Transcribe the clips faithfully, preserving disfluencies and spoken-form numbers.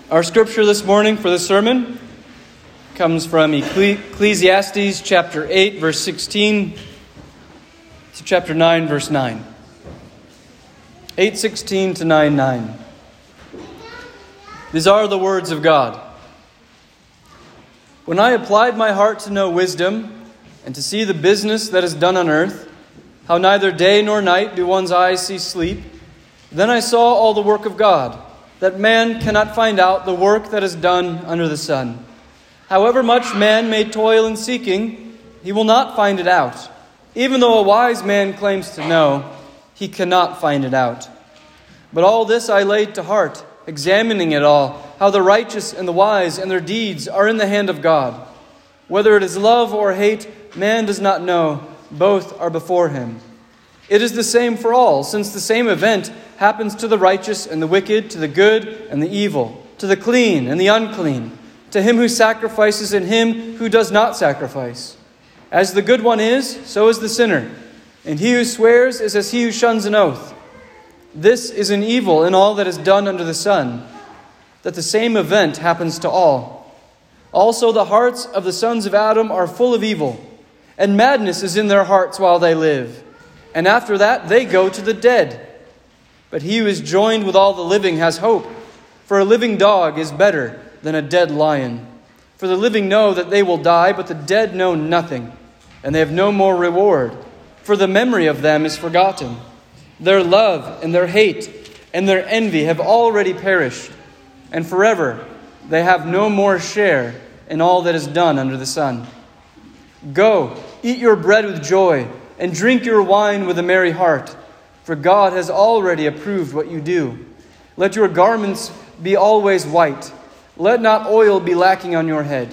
Our scripture this morning for the sermon comes from Ecclesiastes chapter eight, verse sixteen to chapter nine, verse nine. eight sixteen to nine nine. These are the words of God. When I applied my heart to know wisdom and to see the business that is done on earth, how neither day nor night do one's eyes see sleep, then I saw all the work of God, that man cannot find out the work that is done under the sun. However much man may toil in seeking, he will not find it out. Even though a wise man claims to know, he cannot find it out. But all this I laid to heart, examining it all, how the righteous and the wise and their deeds are in the hand of God. Whether it is love or hate, man does not know. Both are before him. It is the same for all, since the same event happens to the righteous and the wicked, to the good and the evil, to the clean and the unclean, to him who sacrifices and him who does not sacrifice. As the good one is, so is the sinner, and he who swears is as he who shuns an oath. This is an evil in all that is done under the sun, that the same event happens to all. Also the hearts of the sons of Adam are full of evil, and madness is in their hearts while they live. And after that they go to the dead. But he who is joined with all the living has hope. For a living dog is better than a dead lion. For the living know that they will die, but the dead know nothing, and they have no more reward. For the memory of them is forgotten. Their love and their hate and their envy have already perished, and forever they have no more share in all that is done under the sun. Go, eat your bread with joy, and drink your wine with a merry heart, for God has already approved what you do. Let your garments be always white. Let not oil be lacking on your head.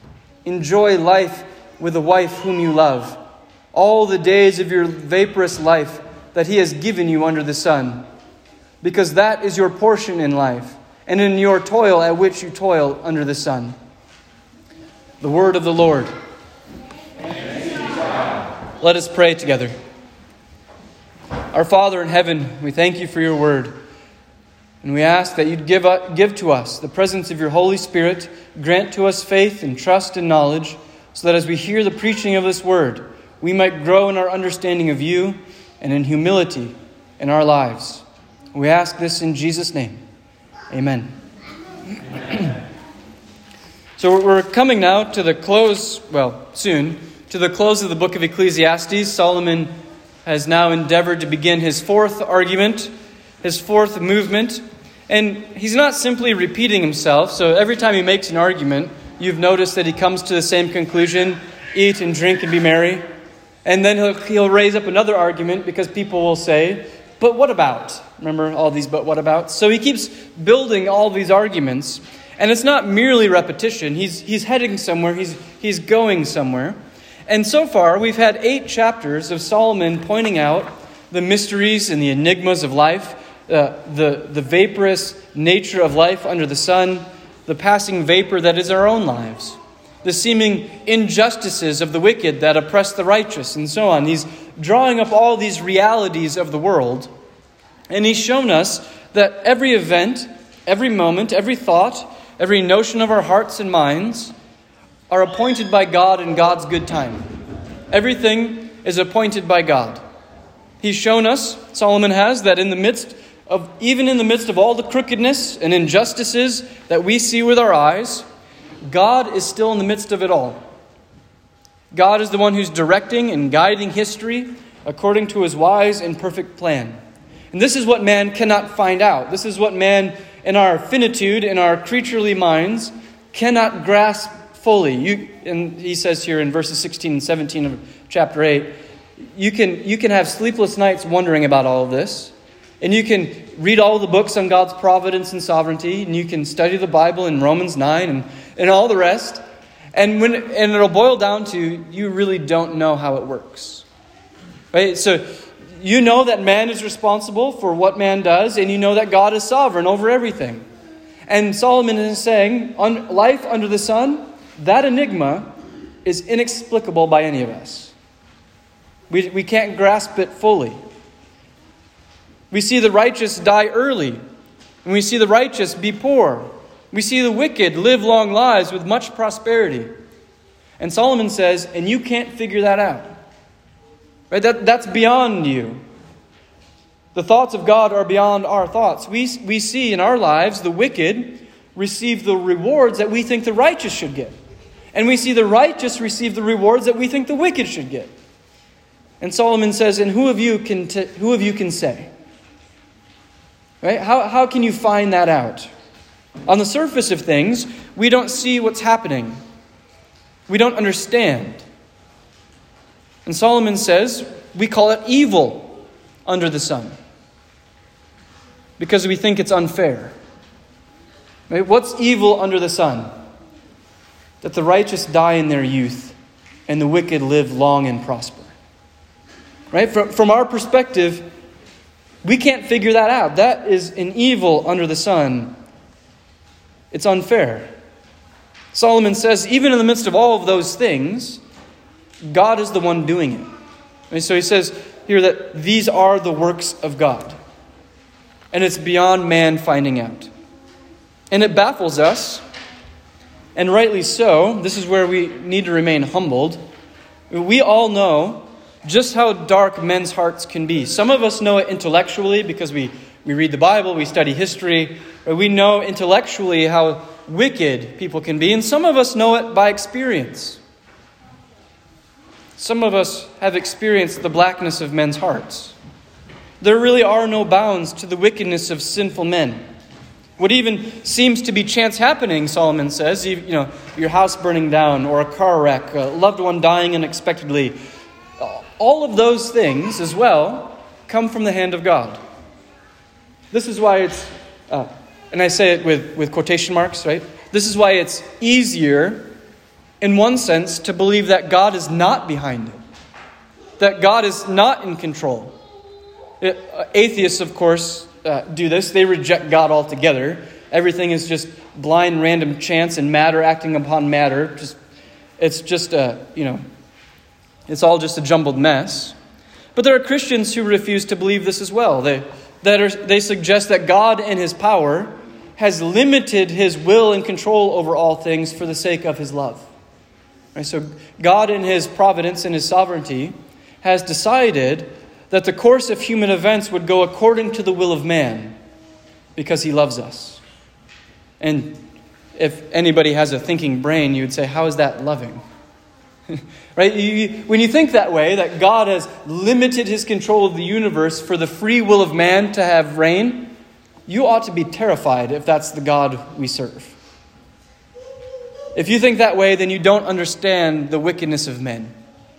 Enjoy life with the wife whom you love, all the days of your vaporous life that he has given you under the sun, because that is your portion in life, and in your toil at which you toil under the sun. The word of the Lord. Let us pray together. Our Father in heaven, we thank you for your word. And we ask that you'd give, uh, give to us the presence of your Holy Spirit, grant to us faith and trust and knowledge, so that as we hear the preaching of this word, we might grow in our understanding of you and in humility in our lives. We ask this in Jesus' name. Amen. So we're coming now to the close, well, soon, to the close of the book of Ecclesiastes. Solomon has now endeavored to begin his fourth argument, his fourth movement. And he's not simply repeating himself. So every time he makes an argument, you've noticed that he comes to the same conclusion: eat and drink and be merry. And then he'll, he'll raise up another argument because people will say, but what about? Remember all these but what abouts? So he keeps building all these arguments. And it's not merely repetition. He's, he's heading somewhere. He's, he's going somewhere. And so far, we've had eight chapters of Solomon pointing out the mysteries and the enigmas of life, uh, the, the vaporous nature of life under the sun, the passing vapor that is our own lives, the seeming injustices of the wicked that oppress the righteous, and so on. He's drawing up all these realities of the world, and he's shown us that every event, every moment, every thought, every notion of our hearts and minds are appointed by God in God's good time. Everything is appointed by God. He's shown us, Solomon has, that in the midst of, even in the midst of all the crookedness and injustices that we see with our eyes, God is still in the midst of it all. God is the one who's directing and guiding history according to his wise and perfect plan. And this is what man cannot find out. This is what man, in our finitude, in our creaturely minds, cannot grasp fully. You, and he says here in verses sixteen and seventeen of chapter eight, you can, you can have sleepless nights wondering about all of this. And you can read all the books on God's providence and sovereignty. And you can study the Bible in Romans nine and, and all the rest. And when and it'll boil down to you really don't know how it works. Right? So you know that man is responsible for what man does. And you know that God is sovereign over everything. And Solomon is saying, on life under the sun, that enigma is inexplicable by any of us. We, we can't grasp it fully. We see the righteous die early, and we see the righteous be poor. We see the wicked live long lives with much prosperity. And Solomon says, and you can't figure that out. Right? That, that's beyond you. The thoughts of God are beyond our thoughts. We, we see in our lives the wicked receive the rewards that we think the righteous should get. And we see the righteous receive the rewards that we think the wicked should get. And Solomon says, and who of you can, t- who of you can say? Right? How, how can you find that out? On the surface of things, we don't see what's happening. We don't understand. And Solomon says, we call it evil under the sun. Because we think it's unfair. Right? What's evil under the sun? That the righteous die in their youth and the wicked live long and prosper. Right? From, from our perspective, we can't figure that out. That is an evil under the sun. It's unfair. Solomon says, even in the midst of all of those things, God is the one doing it. And so he says here that these are the works of God. And it's beyond man finding out. And it baffles us, and rightly so. This is where we need to remain humbled. We all know just how dark men's hearts can be. Some of us know it intellectually because we, we read the Bible, we study history. We know intellectually how wicked people can be, and some of us know it by experience. Some of us have experienced the blackness of men's hearts. There really are no bounds to the wickedness of sinful men. What even seems to be chance happening, Solomon says, you, you know, your house burning down or a car wreck, a loved one dying unexpectedly, all of those things as well come from the hand of God. This is why it's, uh, and I say it with, with quotation marks, right? This is why it's easier, in one sense, to believe that God is not behind it. That God is not in control. It, uh, atheists, of course, uh, do this. They reject God altogether. Everything is just blind, random chance and matter acting upon matter. Just, it's just a, you know, it's all just a jumbled mess. But there are Christians who refuse to believe this as well. They, that are, they suggest that God in His power has limited His will and control over all things for the sake of His love. Right? So God in His providence and His sovereignty has decided that the course of human events would go according to the will of man because He loves us. And if anybody has a thinking brain, you would say, how is that loving? Right? You, when you think that way, that God has limited His control of the universe for the free will of man to have reign, you ought to be terrified if that's the God we serve. If you think that way, then you don't understand the wickedness of men.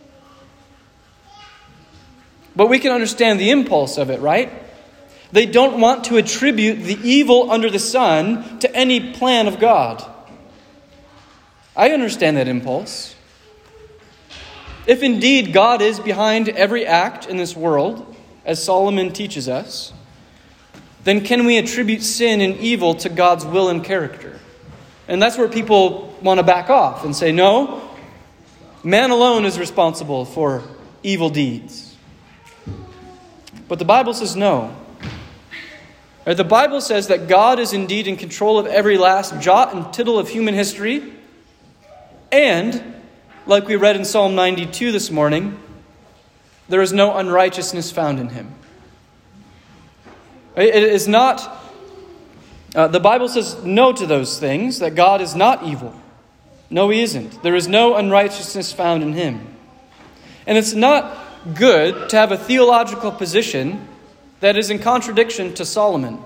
But we can understand the impulse of it, right? They don't want to attribute the evil under the sun to any plan of God. I understand that impulse. If indeed God is behind every act in this world, as Solomon teaches us, then can we attribute sin and evil to God's will and character? And that's where people want to back off and say, no, man alone is responsible for evil deeds. But the Bible says no. Right? The Bible says that God is indeed in control of every last jot and tittle of human history. And, like we read in Psalm ninety-two this morning, there is no unrighteousness found in Him. Right? It is not... Uh, the Bible says no to those things, that God is not evil. No, He isn't. There is no unrighteousness found in Him. And it's not good to have a theological position that is in contradiction to Solomon.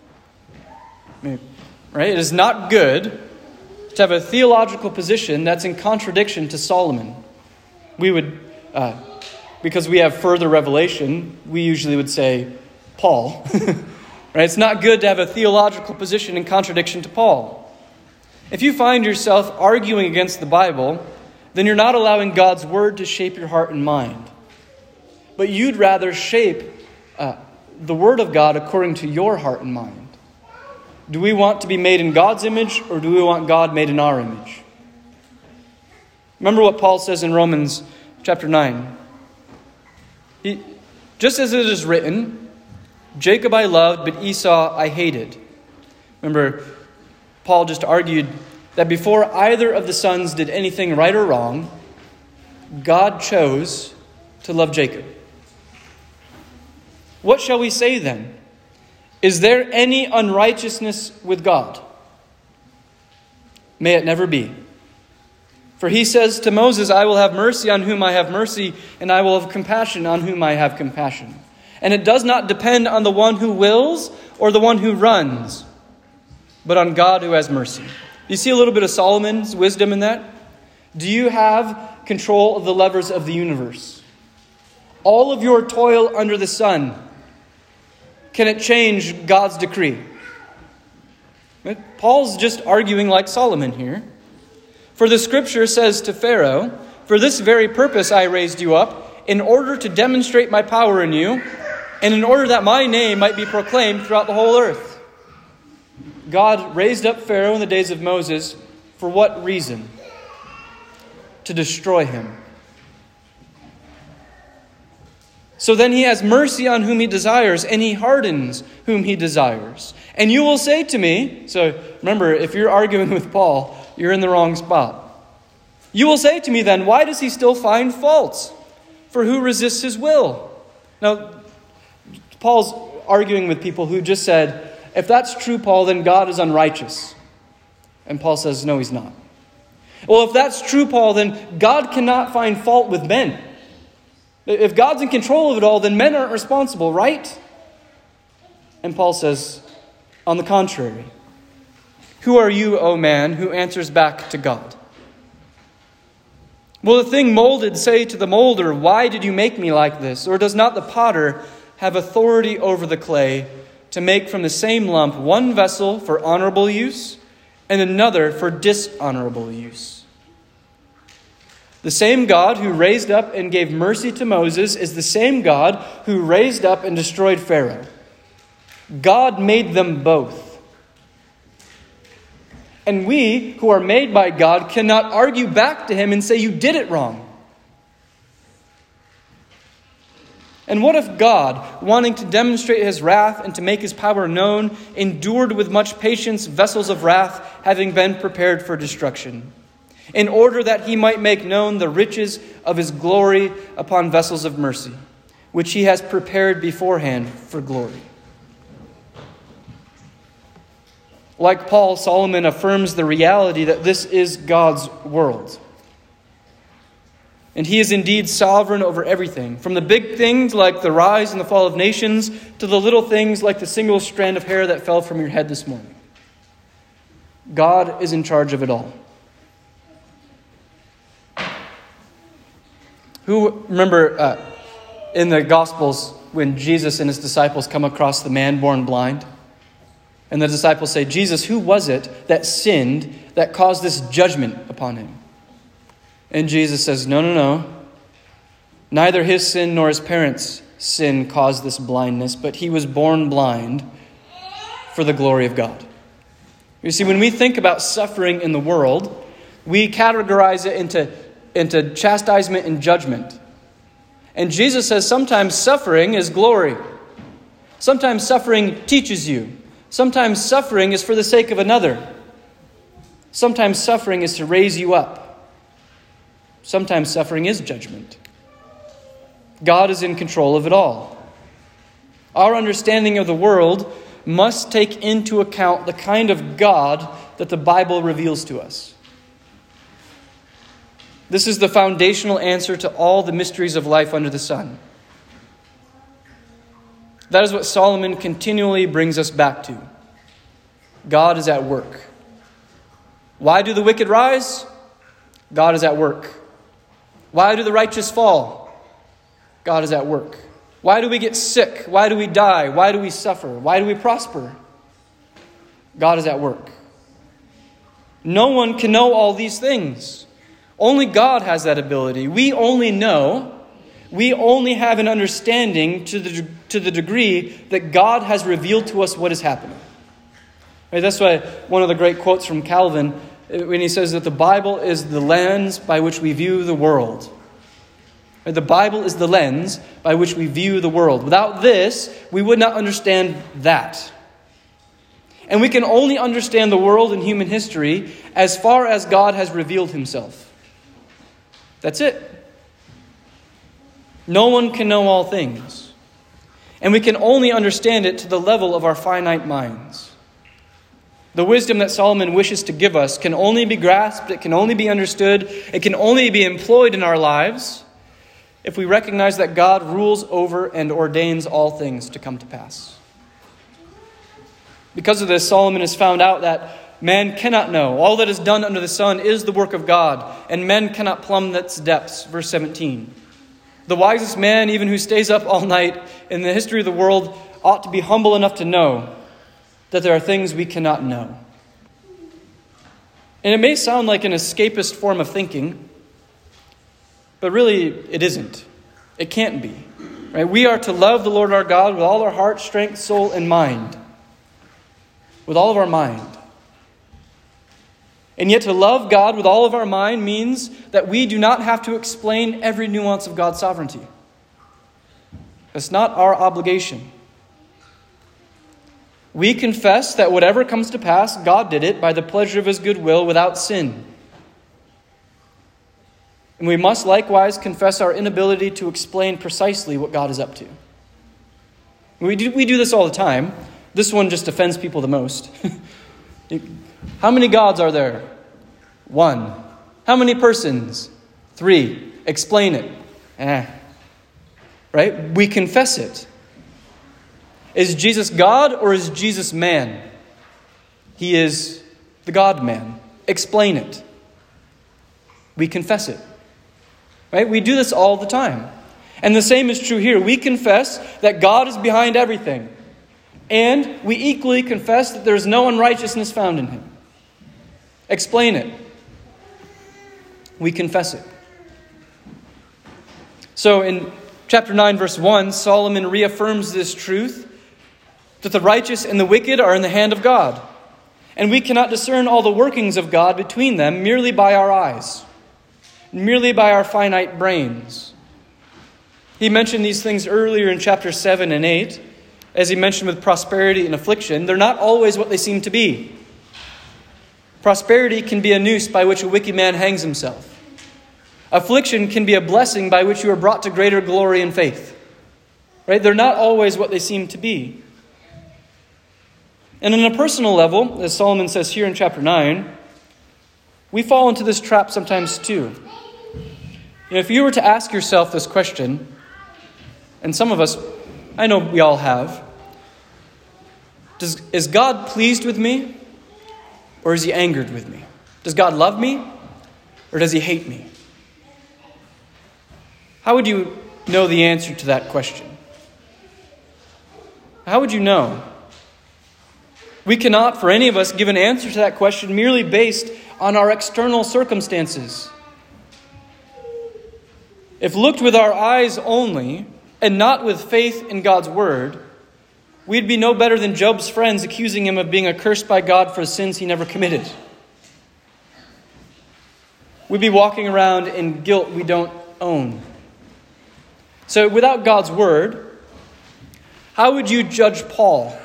Right? It is not good to have a theological position that's in contradiction to Solomon. We would, uh, because we have further revelation, we usually would say Paul. Right? It's not good to have a theological position in contradiction to Paul. If you find yourself arguing against the Bible, then you're not allowing God's word to shape your heart and mind. But you'd rather shape uh, the word of God according to your heart and mind. Do we want to be made in God's image, or do we want God made in our image? Remember what Paul says in Romans chapter nine. He, just as it is written, Jacob I loved, but Esau I hated. Remember, Paul just argued that before either of the sons did anything right or wrong, God chose to love Jacob. What shall we say then? Is there any unrighteousness with God? May it never be. For he says to Moses, I will have mercy on whom I have mercy, and I will have compassion on whom I have compassion. And it does not depend on the one who wills or the one who runs, but on God who has mercy. You see a little bit of Solomon's wisdom in that? Do you have control of the levers of the universe? All of your toil under the sun, can it change God's decree? Paul's just arguing like Solomon here. For the scripture says to Pharaoh, for this very purpose I raised you up, in order to demonstrate my power in you, and in order that my name might be proclaimed throughout the whole earth. God raised up Pharaoh in the days of Moses. For what reason? To destroy him. So then he has mercy on whom he desires, and he hardens whom he desires. And you will say to me, so remember, if you're arguing with Paul, you're in the wrong spot. You will say to me then, why does he still find faults? For who resists his will? Now, Paul's arguing with people who just said, if that's true, Paul, then God is unrighteous. And Paul says, no, he's not. Well, if that's true, Paul, then God cannot find fault with men. If God's in control of it all, then men aren't responsible, right? And Paul says, on the contrary, who are you, O man, who answers back to God? Will the thing molded say to the molder, why did you make me like this? Or does not the potter have authority over the clay to make from the same lump one vessel for honorable use and another for dishonorable use? The same God who raised up and gave mercy to Moses is the same God who raised up and destroyed Pharaoh. God made them both. And we, who are made by God, cannot argue back to him and say, you did it wrong. And what if God, wanting to demonstrate his wrath and to make his power known, endured with much patience vessels of wrath, having been prepared for destruction, in order that he might make known the riches of his glory upon vessels of mercy, which he has prepared beforehand for glory? Like Paul, Solomon affirms the reality that this is God's world. And he is indeed sovereign over everything, from the big things like the rise and the fall of nations to the little things like the single strand of hair that fell from your head this morning. God is in charge of it all. Who, remember uh, in the Gospels when Jesus and his disciples come across the man born blind? And the disciples say, Jesus, who was it that sinned that caused this judgment upon him? And Jesus says, no, no, no. Neither his sin nor his parents' sin caused this blindness, but he was born blind for the glory of God. You see, when we think about suffering in the world, we categorize it into, into chastisement and judgment. And Jesus says sometimes suffering is glory. Sometimes suffering teaches you. Sometimes suffering is for the sake of another. Sometimes suffering is to raise you up. Sometimes suffering is judgment. God is in control of it all. Our understanding of the world must take into account the kind of God that the Bible reveals to us. This is the foundational answer to all the mysteries of life under the sun. That is what Solomon continually brings us back to. God is at work. Why do the wicked rise? God is at work. Why do the righteous fall? God is at work. Why do we get sick? Why do we die? Why do we suffer? Why do we prosper? God is at work. No one can know all these things. Only God has that ability. We only know, we only have an understanding to the, to the degree that God has revealed to us what is happening. Right, that's why one of the great quotes from Calvin, when he says that the Bible is the lens by which we view the world. The Bible is the lens by which we view the world. Without this, we would not understand that. And we can only understand the world and human history as far as God has revealed himself. That's it. No one can know all things. And we can only understand it to the level of our finite minds. The wisdom that Solomon wishes to give us can only be grasped, it can only be understood, it can only be employed in our lives if we recognize that God rules over and ordains all things to come to pass. Because of this, Solomon has found out that man cannot know. All that is done under the sun is the work of God, and men cannot plumb its depths. Verse seventeen. The wisest man, even who stays up all night in the history of the world, ought to be humble enough to know that there are things we cannot know. And it may sound like an escapist form of thinking, but really it isn't. It can't be. Right? We are to love the Lord our God with all our heart, strength, soul, and mind. With all of our mind. And yet to love God with all of our mind means that we do not have to explain every nuance of God's sovereignty. That's not our obligation. We confess that whatever comes to pass, God did it by the pleasure of his good will without sin. And we must likewise confess our inability to explain precisely what God is up to. We do, we do this all the time. This one just offends people the most. How many gods are there? One. How many persons? Three. Explain it. Eh. Right? We confess it. Is Jesus God or is Jesus man? He is the God-man. Explain it. We confess it. Right? We do this all the time. And the same is true here. We confess that God is behind everything. And we equally confess that there is no unrighteousness found in him. Explain it. We confess it. So in chapter nine, verse one, Solomon reaffirms this truth that the righteous and the wicked are in the hand of God. And we cannot discern all the workings of God between them merely by our eyes, merely by our finite brains. He mentioned these things earlier in chapter seven and eight. As he mentioned with prosperity and affliction, they're not always what they seem to be. Prosperity can be a noose by which a wicked man hangs himself. Affliction can be a blessing by which you are brought to greater glory and faith. Right? They're not always what they seem to be. And on a personal level, as Solomon says here in chapter nine, we fall into this trap sometimes too. You know, if you were to ask yourself this question, and some of us, I know we all have, does, is God pleased with me or is he angered with me? Does God love me or does he hate me? How would you know the answer to that question? How would you know? We cannot, for any of us, give an answer to that question merely based on our external circumstances. If looked with our eyes only, and not with faith in God's word, we'd be no better than Job's friends accusing him of being accursed by God for sins he never committed. We'd be walking around in guilt we don't own. So without God's word, how would you judge Paul?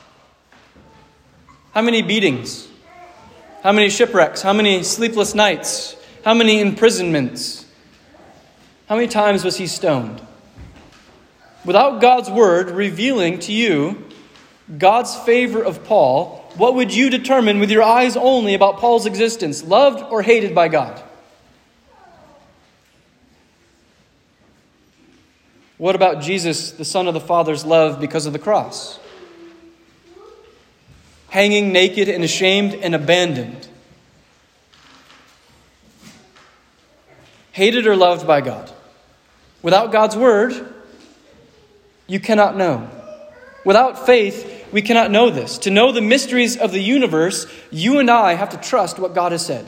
How many beatings? How many shipwrecks? How many sleepless nights? How many imprisonments? How many times was he stoned? Without God's word revealing to you God's favor of Paul, what would you determine with your eyes only about Paul's existence, loved or hated by God? What about Jesus, the Son of the Father's love because of the cross? Hanging naked and ashamed and abandoned. Hated or loved by God? Without God's word, you cannot know. Without faith, we cannot know this. To know the mysteries of the universe, you and I have to trust what God has said.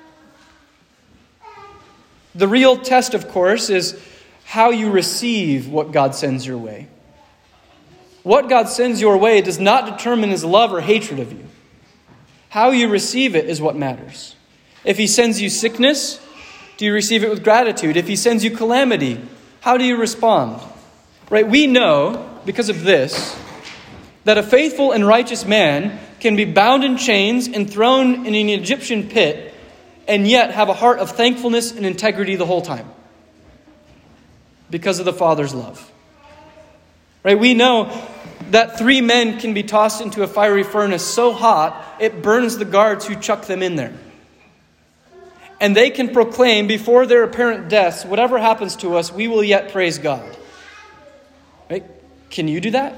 The real test, of course, is how you receive what God sends your way. What God sends your way does not determine his love or hatred of you. How you receive it is what matters. If he sends you sickness, do you receive it with gratitude? If he sends you calamity, how do you respond? Right? We know, because of this, that a faithful and righteous man can be bound in chains and thrown in an Egyptian pit and yet have a heart of thankfulness and integrity the whole time because of the Father's love. Right? We know that three men can be tossed into a fiery furnace so hot it burns the guards who chuck them in there. And they can proclaim before their apparent deaths, whatever happens to us, we will yet praise God. Right? Can you do that?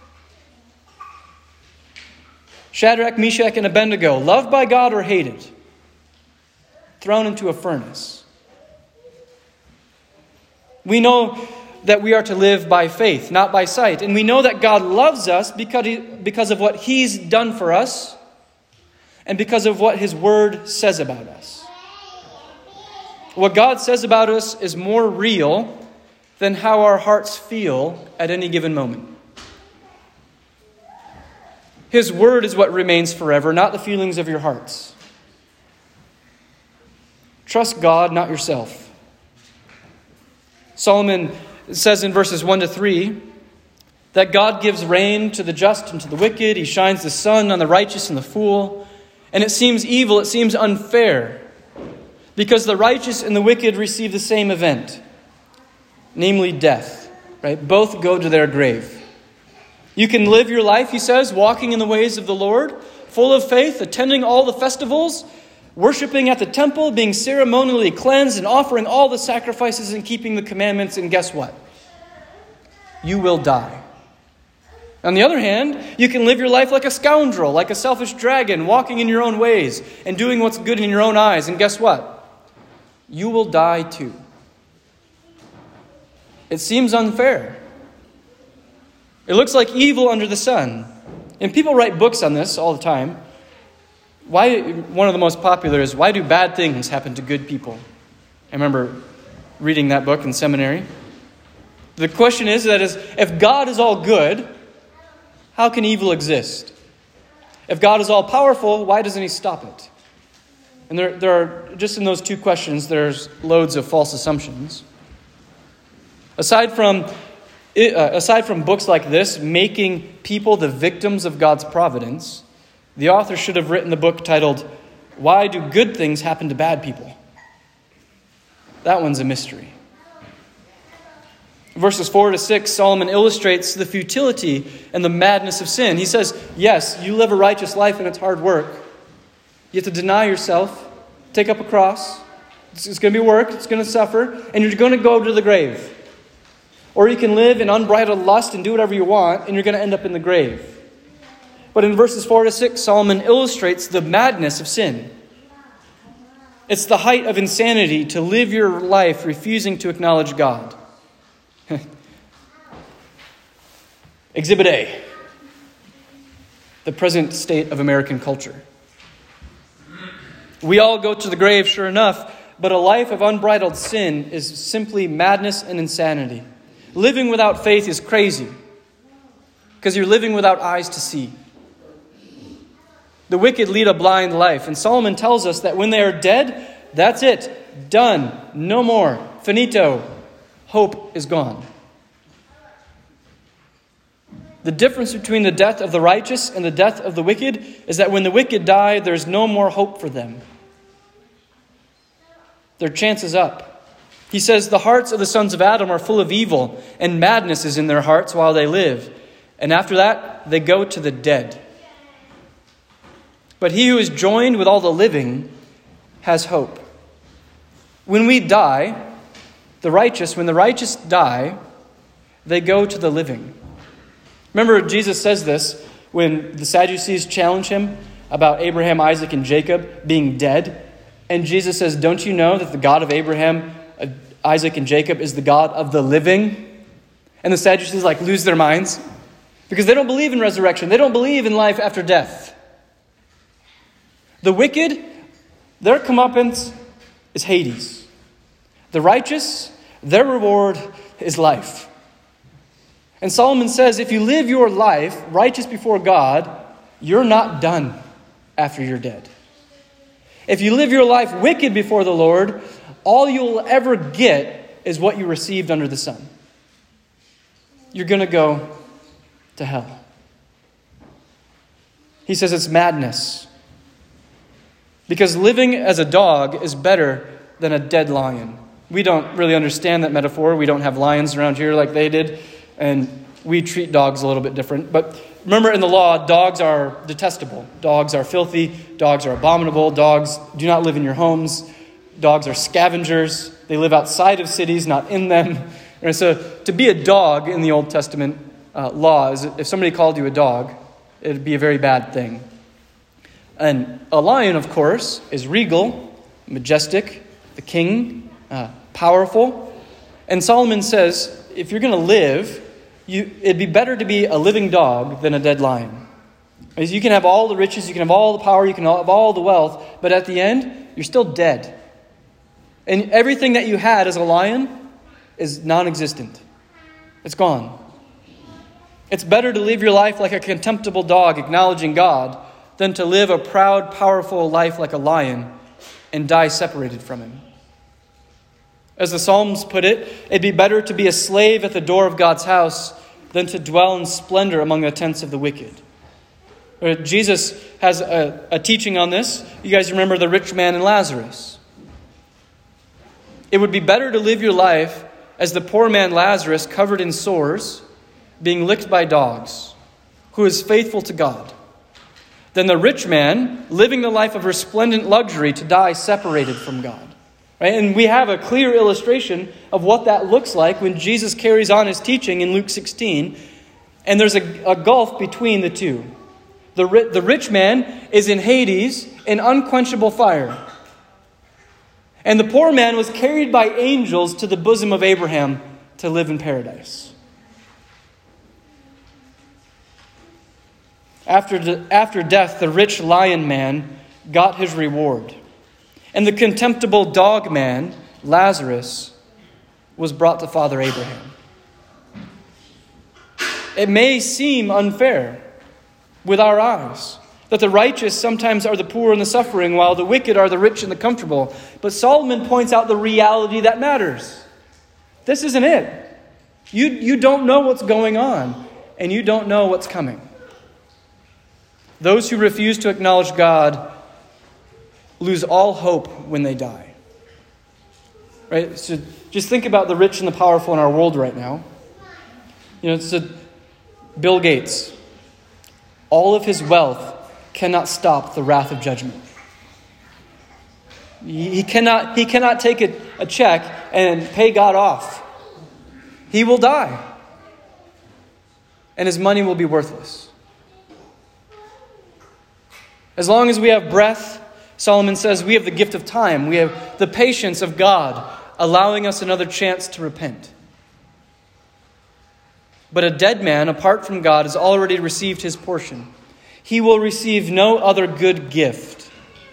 Shadrach, Meshach, and Abednego, loved by God or hated, thrown into a furnace. We know that we are to live by faith, not by sight. And we know that God loves us because, he, because of what He's done for us and because of what His Word says about us. What God says about us is more real than how our hearts feel at any given moment. His Word is what remains forever, not the feelings of your hearts. Trust God, not yourself. Solomon says in verses one to three that God gives rain to the just and to the wicked. He shines the sun on the righteous and the fool. And it seems evil, it seems unfair, because the righteous and the wicked receive the same event, namely death. Right? Both go to their grave. You can live your life, he says, walking in the ways of the Lord, full of faith, attending all the festivals, worshiping at the temple, being ceremonially cleansed, and offering all the sacrifices and keeping the commandments. And guess what? You will die. On the other hand, you can live your life like a scoundrel, like a selfish dragon, walking in your own ways and doing what's good in your own eyes. And guess what? You will die too. It seems unfair. It looks like evil under the sun. And people write books on this all the time. Why? One of the most popular is, why do bad things happen to good people? I remember reading that book in seminary. The question is that is, if God is all good, how can evil exist? If God is all powerful, why doesn't He stop it? And there, there are, just in those two questions, there's loads of false assumptions. Aside from Uh, aside from books like this, making people the victims of God's providence, the author should have written the book titled, Why Do Good Things Happen to Bad People? That one's a mystery. Verses four to six, Solomon illustrates the futility and the madness of sin. He says, yes, you live a righteous life and it's hard work. You have to deny yourself, take up a cross. It's, it's going to be work, it's going to suffer, and you're going to go to the grave. Or you can live in unbridled lust and do whatever you want, and you're going to end up in the grave. But in verses four to six, Solomon illustrates the madness of sin. It's the height of insanity to live your life refusing to acknowledge God. Exhibit A. The present state of American culture. We all go to the grave, sure enough, but a life of unbridled sin is simply madness and insanity. Living without faith is crazy because you're living without eyes to see. The wicked lead a blind life. And Solomon tells us that when they are dead, that's it. Done. No more. Finito. Hope is gone. The difference between the death of the righteous and the death of the wicked is that when the wicked die, there's no more hope for them. Their chance is up. He says, the hearts of the sons of Adam are full of evil, and madness is in their hearts while they live. And after that, they go to the dead. But he who is joined with all the living has hope. When we die, the righteous, when the righteous die, they go to the living. Remember, Jesus says this when the Sadducees challenge him about Abraham, Isaac, and Jacob being dead. And Jesus says, don't you know that the God of Abraham, Isaac, and Jacob is the God of the living? And the Sadducees like lose their minds because they don't believe in resurrection. They don't believe in life after death. The wicked, their comeuppance is Hades. The righteous, their reward is life. And Solomon says, if you live your life righteous before God, you're not done after you're dead. If you live your life wicked before the Lord, all you'll ever get is what you received under the sun. You're going to go to hell. He says it's madness. Because living as a dog is better than a dead lion. We don't really understand that metaphor. We don't have lions around here like they did. And we treat dogs a little bit different. But remember, in the law, dogs are detestable. Dogs are filthy. Dogs are abominable. Dogs do not live in your homes. Dogs are scavengers. They live outside of cities, not in them. And so to be a dog in the Old Testament uh, law is if somebody called you a dog, it would be a very bad thing. And a lion, of course, is regal, majestic, the king, uh, powerful. And Solomon says, if you're going to live, you, it'd be better to be a living dog than a dead lion. Because you can have all the riches, you can have all the power, you can have all the wealth, but at the end, you're still dead. And everything that you had as a lion is non-existent. It's gone. It's better to live your life like a contemptible dog, acknowledging God, than to live a proud, powerful life like a lion and die separated from him. As the Psalms put it, it'd be better to be a slave at the door of God's house than to dwell in splendor among the tents of the wicked. Jesus has a, a teaching on this. You guys remember the rich man and Lazarus. It would be better to live your life as the poor man Lazarus, covered in sores, being licked by dogs, who is faithful to God, than the rich man living the life of resplendent luxury to die separated from God. Right? And we have a clear illustration of what that looks like when Jesus carries on his teaching in Luke sixteen. And there's a, a gulf between the two. The, the rich man is in Hades in unquenchable fire. And the poor man was carried by angels to the bosom of Abraham to live in paradise. After, de- after death, the rich lion man got his reward. And the contemptible dog man, Lazarus, was brought to Father Abraham. It may seem unfair with our eyes that the righteous sometimes are the poor and the suffering, while the wicked are the rich and the comfortable. But Solomon points out the reality that matters. This isn't it. You, you don't know what's going on, and you don't know what's coming. Those who refuse to acknowledge God lose all hope when they die. Right? So just think about the rich and the powerful in our world right now. You know, it's a, Bill Gates. All of his wealth cannot stop the wrath of judgment. He cannot, he cannot take a, a check and pay God off. He will die. And his money will be worthless. As long as we have breath, Solomon says, we have the gift of time. We have the patience of God, allowing us another chance to repent. But a dead man, apart from God, has already received his portion. He will receive no other good gift.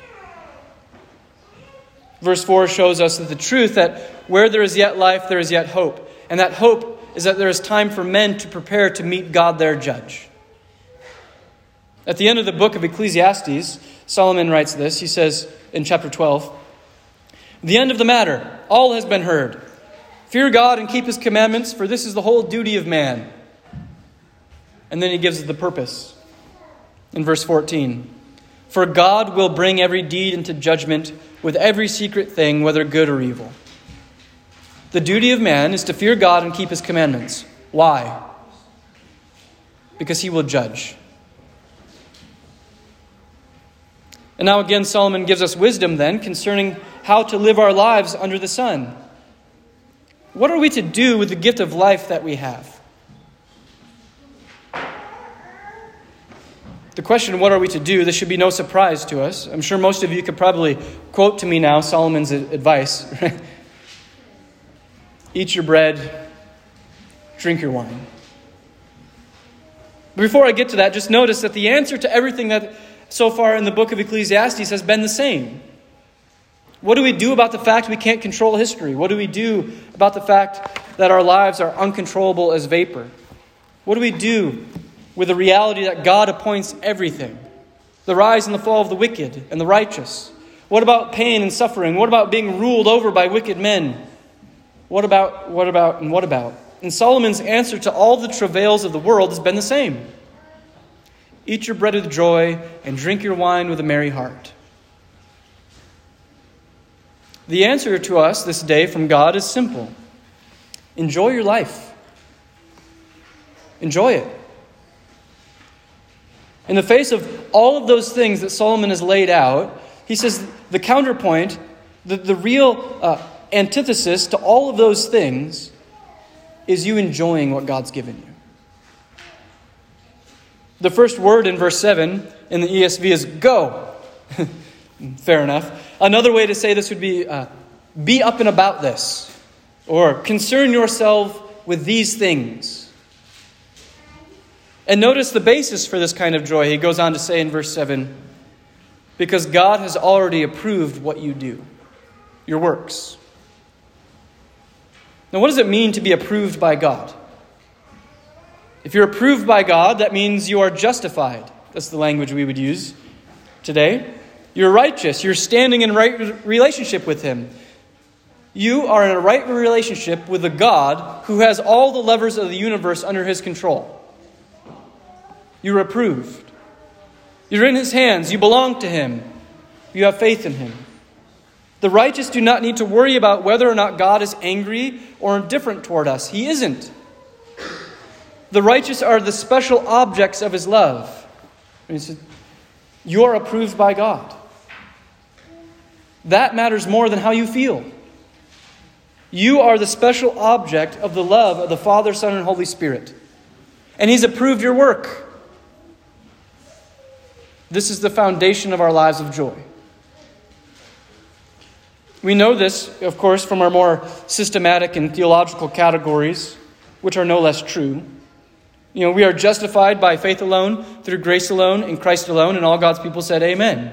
Verse four shows us that the truth that where there is yet life, there is yet hope. And that hope is that there is time for men to prepare to meet God, their judge. At the end of the book of Ecclesiastes, Solomon writes this. He says in chapter twelve, "The end of the matter, all has been heard. Fear God and keep his commandments, for this is the whole duty of man." And then he gives us the purpose. In verse fourteen, "For God will bring every deed into judgment with every secret thing, whether good or evil." The duty of man is to fear God and keep his commandments. Why? Because he will judge. And now again, Solomon gives us wisdom then concerning how to live our lives under the sun. What are we to do with the gift of life that we have? The question, what are we to do? This should be no surprise to us. I'm sure most of you could probably quote to me now Solomon's advice. Right? Eat your bread, drink your wine. But before I get to that, just notice that the answer to everything that so far in the book of Ecclesiastes has been the same. What do we do about the fact we can't control history? What do we do about the fact that our lives are uncontrollable as vapor? What do we do with the reality that God appoints everything? The rise and the fall of the wicked and the righteous. What about pain and suffering? What about being ruled over by wicked men? What about, what about, and what about? And Solomon's answer to all the travails of the world has been the same. Eat your bread with joy and drink your wine with a merry heart. The answer to us this day from God is simple. Enjoy your life. Enjoy it. In the face of all of those things that Solomon has laid out, he says the counterpoint, the, the real uh, antithesis to all of those things is you enjoying what God's given you. The first word in verse seven in the E S V is go. Fair enough. Another way to say this would be uh, be up and about this, or concern yourself with these things. And notice the basis for this kind of joy. He goes on to say in verse seven, because God has already approved what you do, your works. Now, what does it mean to be approved by God? If you're approved by God, that means you are justified. That's the language we would use today. You're righteous. You're standing in right relationship with Him. You are in a right relationship with a God who has all the levers of the universe under His control. You're approved. You're in His hands. You belong to Him. You have faith in Him. The righteous do not need to worry about whether or not God is angry or indifferent toward us. He isn't. The righteous are the special objects of His love. You are approved by God. That matters more than how you feel. You are the special object of the love of the Father, Son, and Holy Spirit. And He's approved your work. This is the foundation of our lives of joy. We know this, of course, from our more systematic and theological categories, which are no less true. You know, we are justified by faith alone, through grace alone, in Christ alone, and all God's people said amen.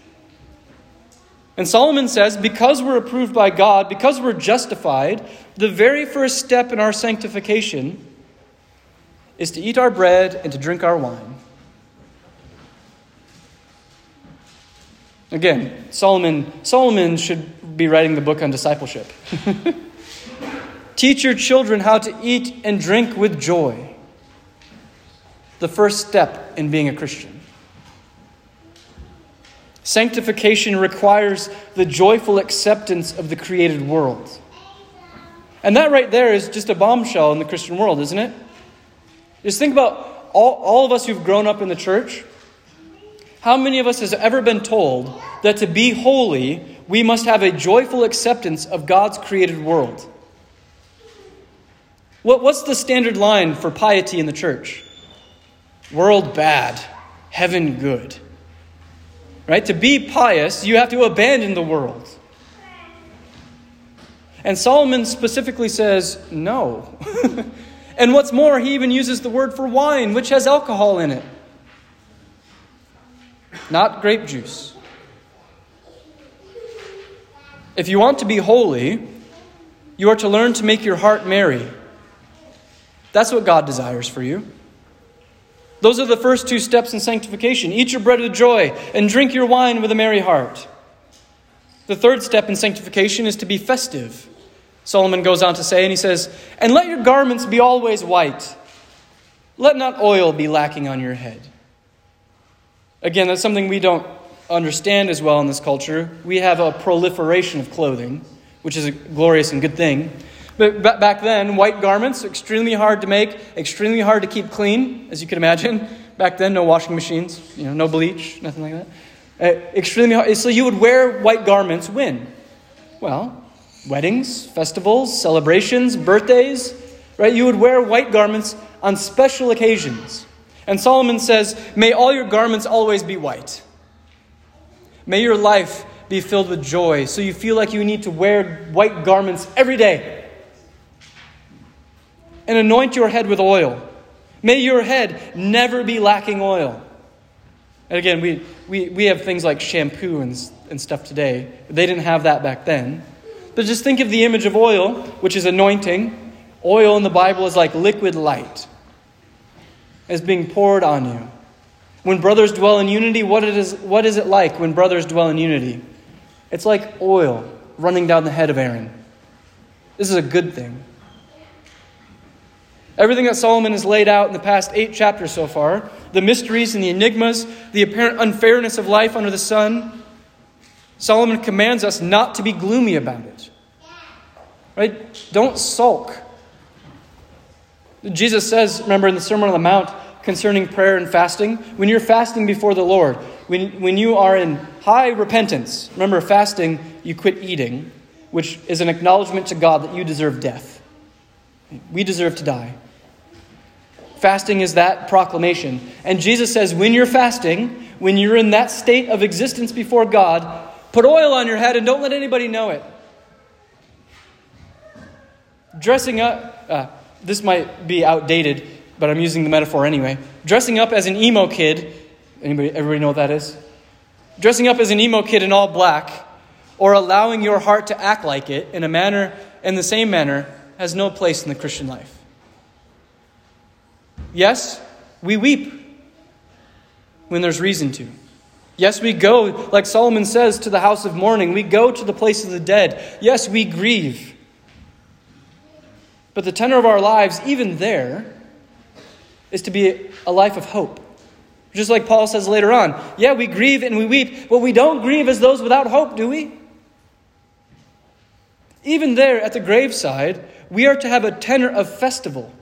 And Solomon says, because we're approved by God, because we're justified, the very first step in our sanctification is to eat our bread and to drink our wine. Again, Solomon, Solomon should be writing the book on discipleship. Teach your children how to eat and drink with joy. The first step in being a Christian. Sanctification requires the joyful acceptance of the created world. And that right there is just a bombshell in the Christian world, isn't it? Just think about all, all of us who've grown up in the church. How many of us has ever been told that to be holy, we must have a joyful acceptance of God's created world? What, what's the standard line for piety in the church? World bad, heaven good. Right? To be pious, you have to abandon the world. And Solomon specifically says, no. And what's more, he even uses the word for wine, which has alcohol in it. Not grape juice. If you want to be holy, you are to learn to make your heart merry. That's what God desires for you. Those are the first two steps in sanctification. Eat your bread with joy and drink your wine with a merry heart. The third step in sanctification is to be festive. Solomon goes on to say, and he says, and let your garments be always white. Let not oil be lacking on your head. Again, that's something we don't understand as well in this culture. We have a proliferation of clothing, which is a glorious and good thing. But back then, white garments, extremely hard to make, extremely hard to keep clean, as you can imagine. Back then, no washing machines, you know, no bleach, nothing like that. Uh, extremely hard. So you would wear white garments when? Well, weddings, festivals, celebrations, birthdays, right? You would wear white garments on special occasions. And Solomon says, may all your garments always be white. May your life be filled with joy, so you feel like you need to wear white garments every day. And anoint your head with oil. May your head never be lacking oil. And again, we, we, we have things like shampoo and, and stuff today. They didn't have that back then. But just think of the image of oil, which is anointing. Oil in the Bible is like liquid light. It's being poured on you. When brothers dwell in unity, what it is, what is it like when brothers dwell in unity? It's like oil running down the head of Aaron. This is a good thing. Everything that Solomon has laid out in the past eight chapters so far, the mysteries and the enigmas, the apparent unfairness of life under the sun, Solomon commands us not to be gloomy about it. Right? Don't sulk. Jesus says, remember in the Sermon on the Mount concerning prayer and fasting, when you're fasting before the Lord, when, when you are in high repentance, remember fasting, you quit eating, which is an acknowledgement to God that you deserve death. We deserve to die. Fasting is that proclamation. And Jesus says, when you're fasting, when you're in that state of existence before God, put oil on your head and don't let anybody know it. Dressing up, uh, this might be outdated, but I'm using the metaphor anyway. Dressing up as an emo kid, anybody, everybody know what that is? Dressing up as an emo kid in all black, or allowing your heart to act like it in a manner, in the same manner, has no place in the Christian life. Yes, we weep when there's reason to. Yes, we go, like Solomon says, to the house of mourning. We go to the place of the dead. Yes, we grieve. But the tenor of our lives, even there, is to be a life of hope. Just like Paul says later on. Yeah, we grieve and we weep, but we don't grieve as those without hope, do we? Even there at the graveside, we are to have a tenor of festival.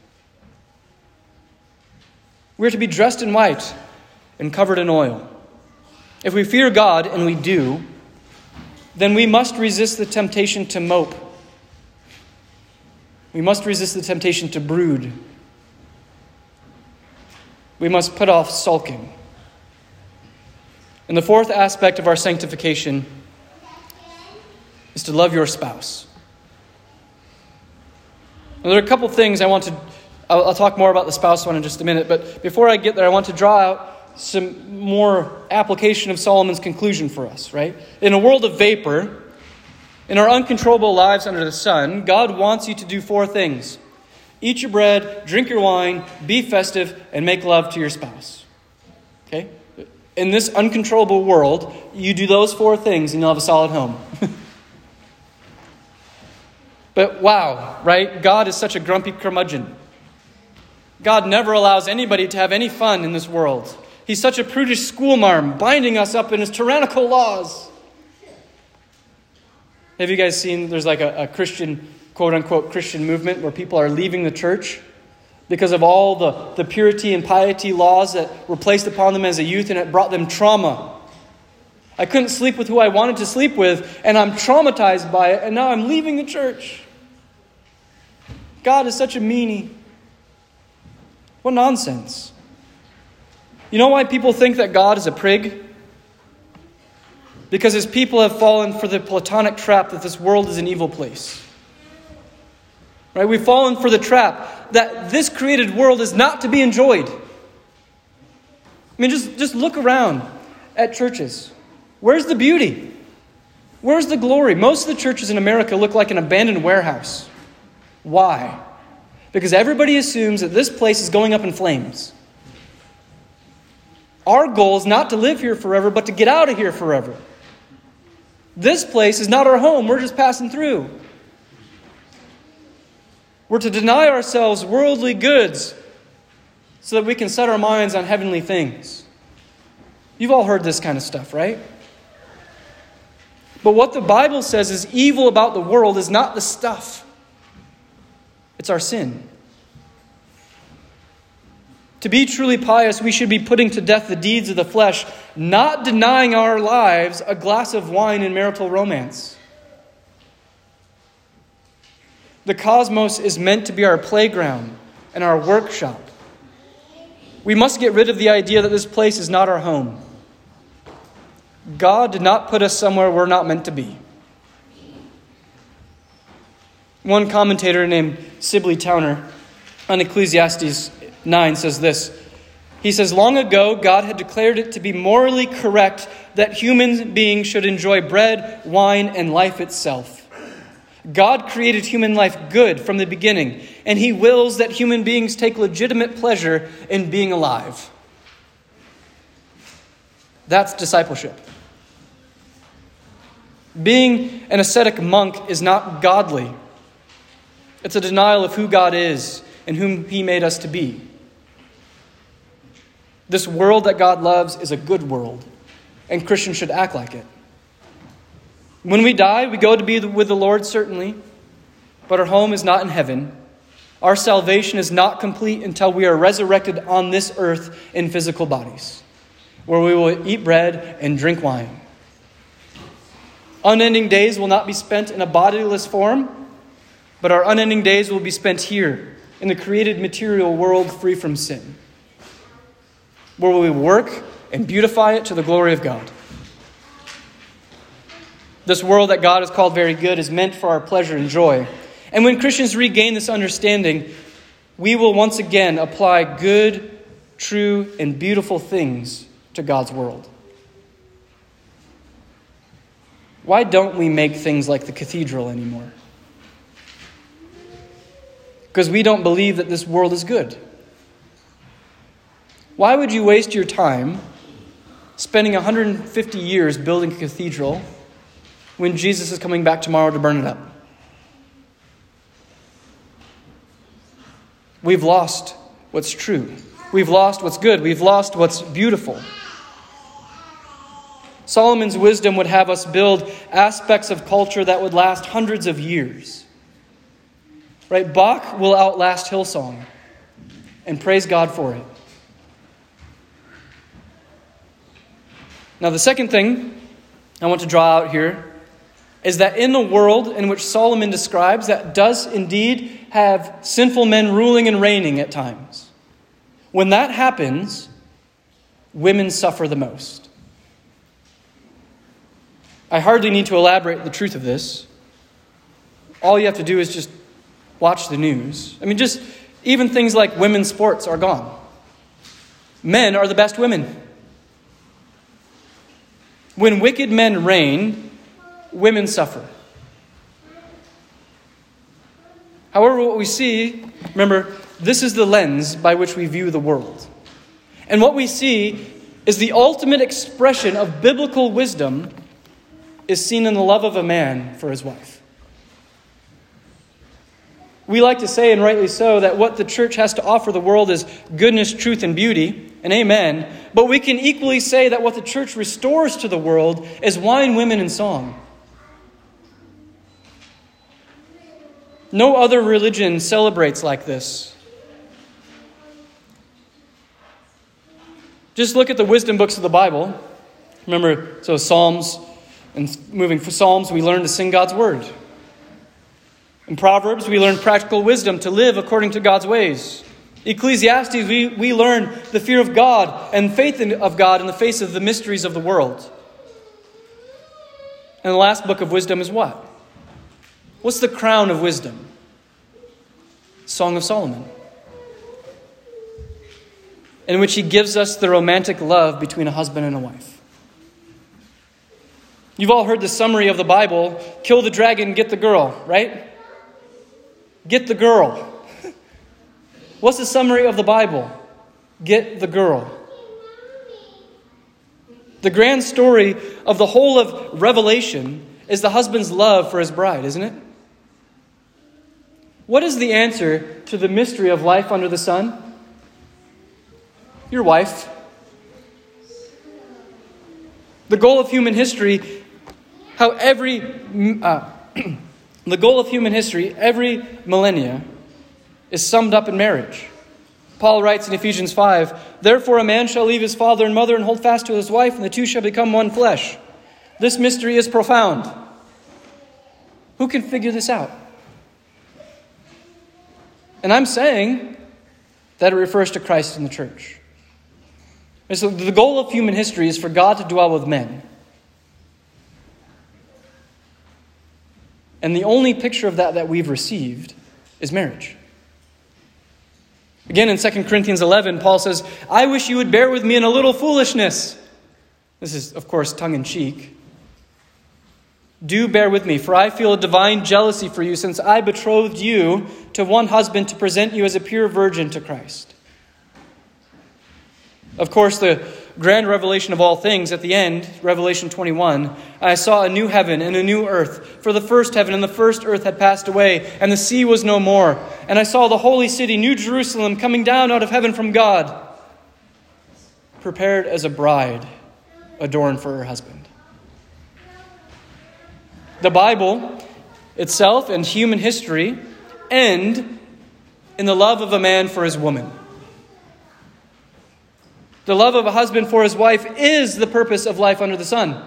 We're to be dressed in white and covered in oil. If we fear God, and we do, then we must resist the temptation to mope. We must resist the temptation to brood. We must put off sulking. And the fourth aspect of our sanctification is to love your spouse. Now, there are a couple things I want to... I'll, I'll talk more about the spouse one in just a minute, but before I get there, I want to draw out some more application of Solomon's conclusion for us, right? In a world of vapor, in our uncontrollable lives under the sun, God wants you to do four things. Eat your bread, drink your wine, be festive, and make love to your spouse. Okay? In this uncontrollable world, you do those four things and you'll have a solid home. But wow, right? God is such a grumpy curmudgeon. God never allows anybody to have any fun in this world. He's such a prudish schoolmarm, binding us up in his tyrannical laws. Have you guys seen, there's like a, a Christian, quote-unquote Christian movement where people are leaving the church because of all the, the purity and piety laws that were placed upon them as a youth, and it brought them trauma. I couldn't sleep with who I wanted to sleep with, and I'm traumatized by it, and now I'm leaving the church. God is such a meanie. What nonsense. You know why people think that God is a prig? Because his people have fallen for the Platonic trap that this world is an evil place. Right? We've fallen for the trap that this created world is not to be enjoyed. I mean, just, just look around at churches. Where's the beauty? Where's the glory? Most of the churches in America look like an abandoned warehouse. Why? Because everybody assumes that this place is going up in flames. Our goal is not to live here forever, but to get out of here forever. This place is not our home. We're just passing through. We're to deny ourselves worldly goods so that we can set our minds on heavenly things. You've all heard this kind of stuff, right? But what the Bible says is evil about the world is not the stuff. It's our sin. To be truly pious, we should be putting to death the deeds of the flesh, not denying our lives a glass of wine in marital romance. The cosmos is meant to be our playground and our workshop. We must get rid of the idea that this place is not our home. God did not put us somewhere we're not meant to be. One commentator named Sibley Towner on Ecclesiastes nine says this. He says, long ago, God had declared it to be morally correct that human beings should enjoy bread, wine, and life itself. God created human life good from the beginning, and he wills that human beings take legitimate pleasure in being alive. That's discipleship. Being an ascetic monk is not godly. It's a denial of who God is and whom he made us to be. This world that God loves is a good world, and Christians should act like it. When we die, we go to be with the Lord, certainly, but our home is not in heaven. Our salvation is not complete until we are resurrected on this earth in physical bodies, where we will eat bread and drink wine. Unending days will not be spent in a bodiless form, but our unending days will be spent here in the created material world free from sin, where we work and beautify it to the glory of God. This world that God has called very good is meant for our pleasure and joy. And when Christians regain this understanding, we will once again apply good, true, and beautiful things to God's world. Why don't we make things like the cathedral anymore? Because we don't believe that this world is good. Why would you waste your time spending one hundred fifty years building a cathedral when Jesus is coming back tomorrow to burn it up? We've lost what's true. We've lost what's good. We've lost what's beautiful. Solomon's wisdom would have us build aspects of culture that would last hundreds of years. Right? Bach will outlast Hillsong, and praise God for it. Now, the second thing I want to draw out here is that in the world in which Solomon describes, that does indeed have sinful men ruling and reigning at times. When that happens, women suffer the most. I hardly need to elaborate the truth of this. All you have to do is just watch the news. I mean, just even things like women's sports are gone. Men are the best women. When wicked men reign, women suffer. However, what we see, remember, this is the lens by which we view the world. And what we see is the ultimate expression of biblical wisdom is seen in the love of a man for his wife. We like to say, and rightly so, that what the church has to offer the world is goodness, truth, and beauty, and amen. But we can equally say that what the church restores to the world is wine, women, and song. No other religion celebrates like this. Just look at the wisdom books of the Bible. Remember, so Psalms, and moving from Psalms, we learn to sing God's word. In Proverbs, we learn practical wisdom to live according to God's ways. Ecclesiastes, we, we learn the fear of God and faith in, of God in the face of the mysteries of the world. And the last book of wisdom is what? What's the crown of wisdom? Song of Solomon, in which he gives us the romantic love between a husband and a wife. You've all heard the summary of the Bible, kill the dragon, get the girl, right? Get the girl. What's the summary of the Bible? Get the girl. The grand story of the whole of Revelation is the husband's love for his bride, isn't it? What is the answer to the mystery of life under the sun? Your wife. The goal of human history, how every uh, the goal of human history, every millennia, is summed up in marriage. Paul writes in Ephesians five, "Therefore a man shall leave his father and mother and hold fast to his wife, and the two shall become one flesh." This mystery is profound. Who can figure this out? And I'm saying that it refers to Christ and the church. And so the goal of human history is for God to dwell with men. And the only picture of that that we've received is marriage. Again, in Second Corinthians eleven, Paul says, "I wish you would bear with me in a little foolishness." This is, of course, tongue-in-cheek. "Do bear with me, for I feel a divine jealousy for you, since I betrothed you to one husband to present you as a pure virgin to Christ." Of course, the grand revelation of all things at the end, Revelation twenty-one, I saw a new heaven and a new earth. For the first heaven and the first earth had passed away, and the sea was no more. And I saw the holy city, New Jerusalem, coming down out of heaven from God, prepared as a bride adorned for her husband. The Bible itself and human history end in the love of a man for his woman. The love of a husband for his wife is the purpose of life under the sun.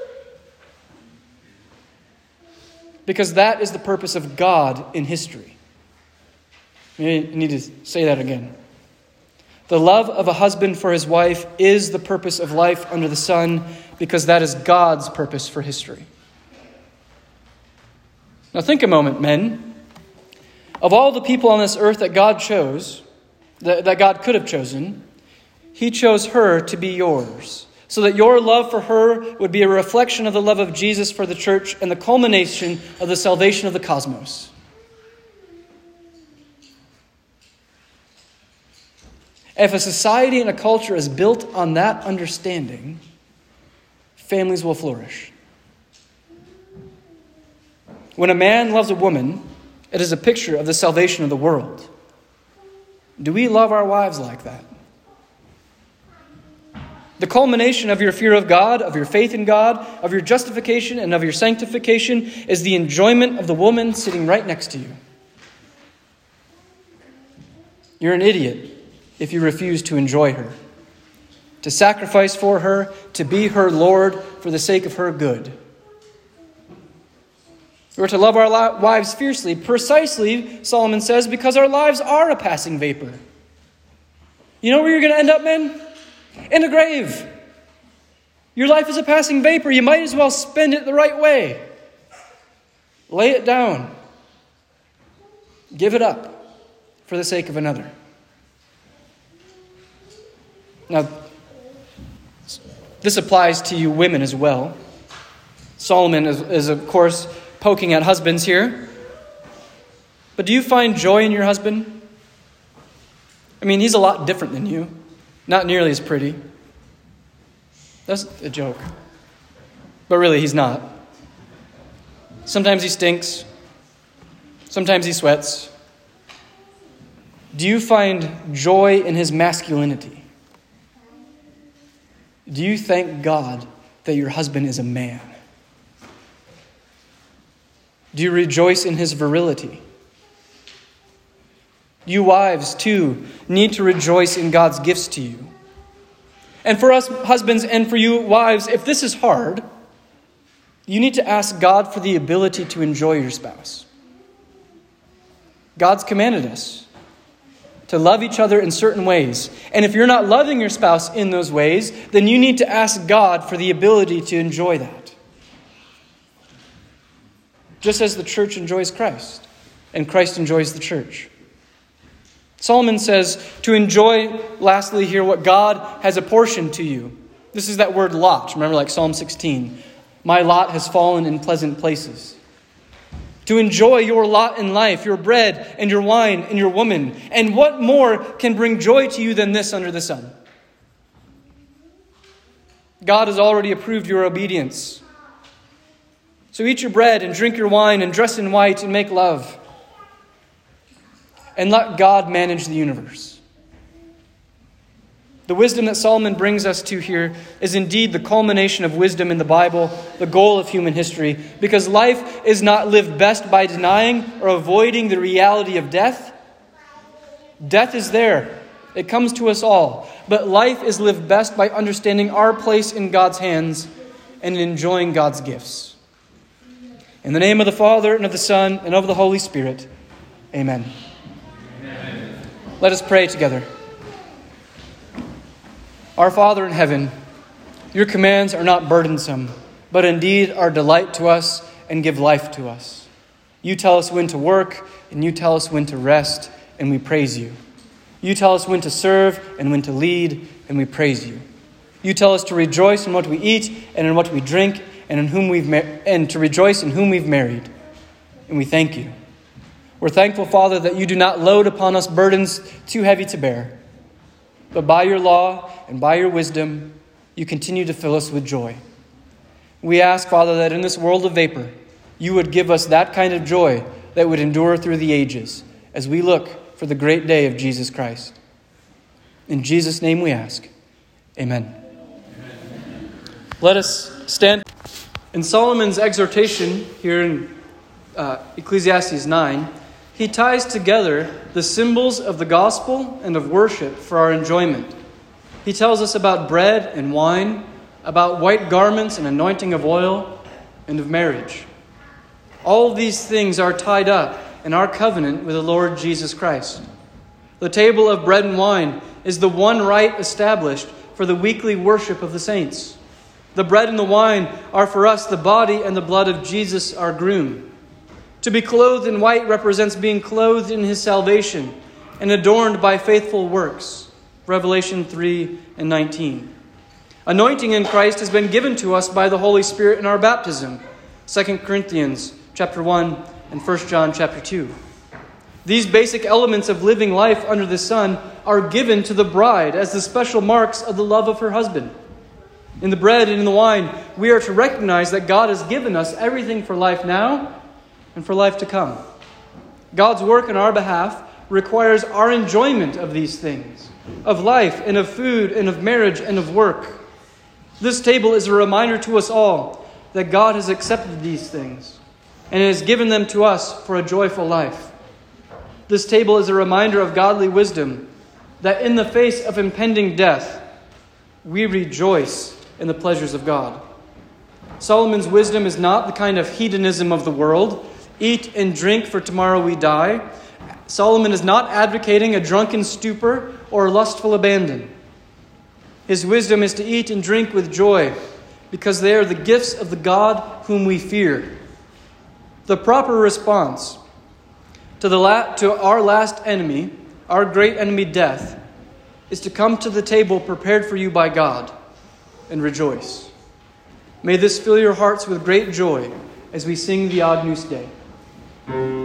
Because that is the purpose of God in history. You need to say that again. The love of a husband for his wife is the purpose of life under the sun, because that is God's purpose for history. Now think a moment, men. Of all the people on this earth that God chose, that, that God could have chosen, He chose her to be yours, so that your love for her would be a reflection of the love of Jesus for the church and the culmination of the salvation of the cosmos. If a society and a culture is built on that understanding, families will flourish. When a man loves a woman, it is a picture of the salvation of the world. Do we love our wives like that? The culmination of your fear of God, of your faith in God, of your justification, and of your sanctification is the enjoyment of the woman sitting right next to you. You're an idiot if you refuse to enjoy her, to sacrifice for her, to be her Lord for the sake of her good. We're to love our wives fiercely, precisely, Solomon says, because our lives are a passing vapor. You know where you're going to end up, men? In the grave. Your life is a passing vapor. You might as well spend it the right way. Lay it down. Give it up for the sake of another. Now, this applies to you women as well. Solomon is, is of course, poking at husbands here. But do you find joy in your husband? I mean, he's a lot different than you. Not nearly as pretty. That's a joke. But really, he's not. Sometimes he stinks. Sometimes he sweats. Do you find joy in his masculinity? Do you thank God that your husband is a man? Do you rejoice in his virility? You wives, too, need to rejoice in God's gifts to you. And for us husbands and for you wives, if this is hard, you need to ask God for the ability to enjoy your spouse. God's commanded us to love each other in certain ways. And if you're not loving your spouse in those ways, then you need to ask God for the ability to enjoy that. Just as the church enjoys Christ, and Christ enjoys the church. Solomon says to enjoy, lastly here, what God has apportioned to you. This is that word lot. Remember, like Psalm sixteen. My lot has fallen in pleasant places. To enjoy your lot in life, your bread and your wine and your woman. And what more can bring joy to you than this under the sun? God has already approved your obedience. So eat your bread and drink your wine and dress in white and make love. And let God manage the universe. The wisdom that Solomon brings us to here is indeed the culmination of wisdom in the Bible, the goal of human history, because life is not lived best by denying or avoiding the reality of death. Death is there. It comes to us all. But life is lived best by understanding our place in God's hands and enjoying God's gifts. In the name of the Father, and of the Son, and of the Holy Spirit. Amen. Amen. Let us pray together. Our Father in heaven, your commands are not burdensome, but indeed are delight to us and give life to us. You tell us when to work, and you tell us when to rest, and we praise you. You tell us when to serve and when to lead, and we praise you. You tell us to rejoice in what we eat and in what we drink, and in whom we've ma- and to rejoice in whom we've married. And we thank you. We're thankful, Father, that you do not load upon us burdens too heavy to bear. But by your law and by your wisdom, you continue to fill us with joy. We ask, Father, that in this world of vapor, you would give us that kind of joy that would endure through the ages as we look for the great day of Jesus Christ. In Jesus' name we ask. Amen. Amen. Let us stand. In Solomon's exhortation here in uh, Ecclesiastes nine, he ties together the symbols of the gospel and of worship for our enjoyment. He tells us about bread and wine, about white garments and anointing of oil, and of marriage. All of these things are tied up in our covenant with the Lord Jesus Christ. The table of bread and wine is the one rite established for the weekly worship of the saints. The bread and the wine are for us the body and the blood of Jesus, our groom. To be clothed in white represents being clothed in his salvation and adorned by faithful works. Revelation three and nineteen. Anointing in Christ has been given to us by the Holy Spirit in our baptism. Second Corinthians chapter one and First John chapter two. These basic elements of living life under the sun are given to the bride as the special marks of the love of her husband. In the bread and in the wine, we are to recognize that God has given us everything for life now and for life to come. God's work on our behalf requires our enjoyment of these things, of life and of food and of marriage and of work. This table is a reminder to us all that God has accepted these things and has given them to us for a joyful life. This table is a reminder of godly wisdom, that in the face of impending death, we rejoice in the pleasures of God. Solomon's wisdom is not the kind of hedonism of the world. Eat and drink, for tomorrow we die. Solomon is not advocating a drunken stupor or lustful abandon. His wisdom is to eat and drink with joy, because they are the gifts of the God whom we fear. The proper response to, the la- to our last enemy, our great enemy death, is to come to the table prepared for you by God and rejoice. May this fill your hearts with great joy as we sing the Agnus Dei.